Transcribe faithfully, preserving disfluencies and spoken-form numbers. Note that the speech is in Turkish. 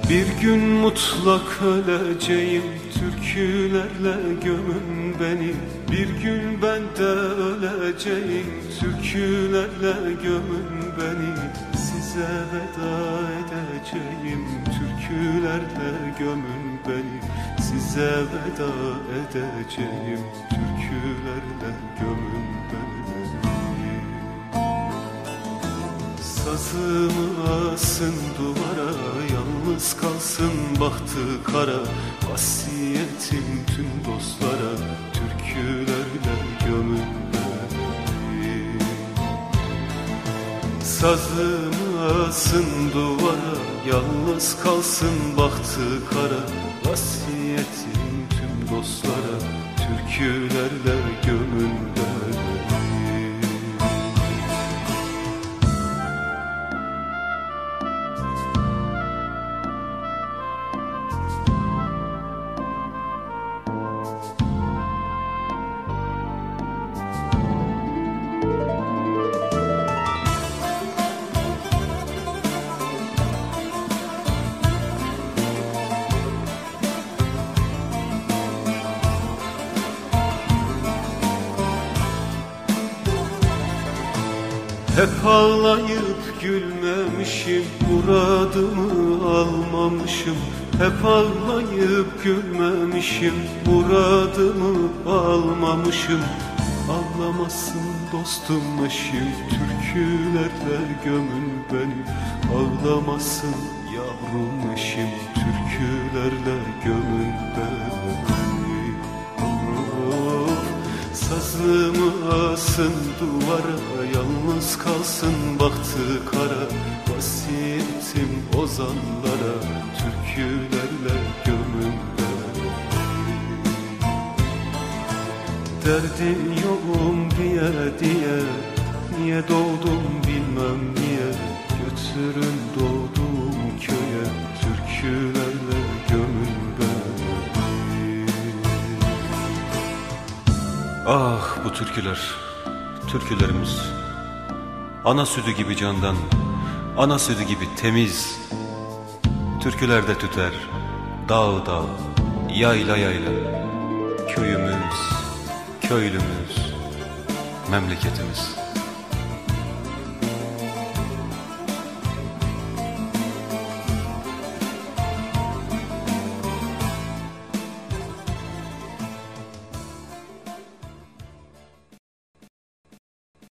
Bir gün mutlak öleceğim, türkülerle gömün beni. Bir gün ben de öleceğim, türkülerle gömün beni. Size veda edeceğim, türkülerle gömün beni. Size veda edeceğim, türkülerle gömün beni. Sazımı asın duvara, yalnız kalsın bahtı kara. Vasiyetim tüm dostlara, türkülerle gömün beni. Sazımı asın duvara, yalnız kalsın bahtı kara. Vasiyetim tüm dostlara, türkülerle gömün beni. Hep ağlayıp gülmemişim, muradımı almamışım. Hep ağlayıp gülmemişim, muradımı almamışım. Ağlamasın dostum eşim, türkülerle gömün beni. Ağlamasın yavrum eşim, türkülerle gömün beni. Sazımı asın duvara, yalnız kalsın bahtı kara. Vasiyetim ozanlara, türkülerle gömün beni. Derdim yokum diye diye, niye doğdum bilmem niye. Götürün doğduğum köye, türkülerle gömün beni. Ah bu türküler, türkülerimiz. Ana sütü gibi candan, ana sütü gibi temiz. Türkülerde tüter, dağ dağ, yayla yayla. Köyümüz, köylümüz, memleketimiz.